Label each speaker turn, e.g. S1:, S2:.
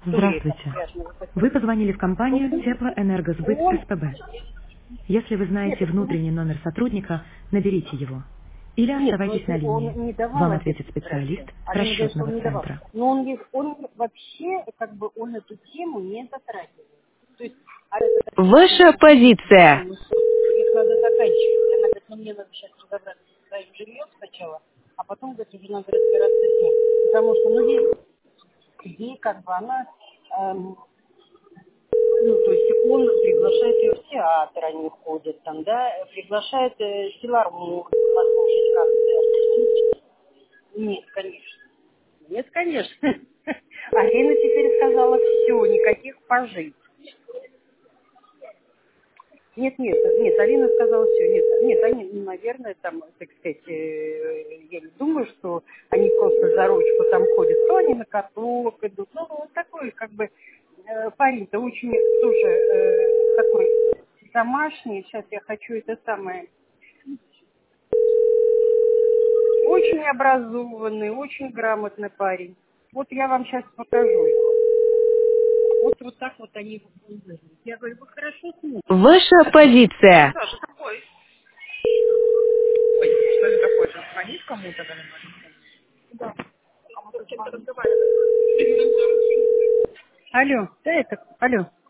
S1: Здравствуйте. Вы позвонили в компанию Теплоэнергосбыт
S2: Он,
S1: СПБ. Если вы
S2: нет,
S1: знаете внутренний номер сотрудника, наберите его. Или
S2: нет,
S1: оставайтесь на линии.
S2: он не давал
S1: Вам ответит
S2: обед
S1: специалист
S2: раньше. Алина говорит, что
S1: расчетного
S2: он не давал.
S1: центра.
S2: Но он вообще, как бы, он эту тему не затрагивает. То есть, а это
S3: Ваша
S2: такая,
S3: позиция.
S2: ну, их надо заканчивать. Она говорит, ну, мне надо сейчас разобраться со своим жильем сначала, а потом, говорит, уже надо разбираться с ним. Потому что, ну, ей как бы, она, ну, то есть он приглашает ее в театр, они ходят там, да, приглашает филармонию послушать концерт. Нет, конечно. Нет, конечно. Алина теперь сказала все, никаких пожить. Нет, Алина сказала все. Нет, они, ну, наверное, там, так сказать, я не думаю, что они просто за ручку там ходят, то они на каток идут. Ну, вот такой, как бы, парень-то очень тоже такой домашний. Сейчас я хочу это самое. Очень образованный, очень грамотный парень. Вот я вам сейчас покажу его. Вот так вот они его выглядят. Я говорю, вы хорошо смотрите.
S3: Ваша позиция.
S2: Саша, какой? Ой, что это такое? Ты звонишь кому-то, наверное? Да. А мы с кем-то разговариваем. Алло, да это, алло.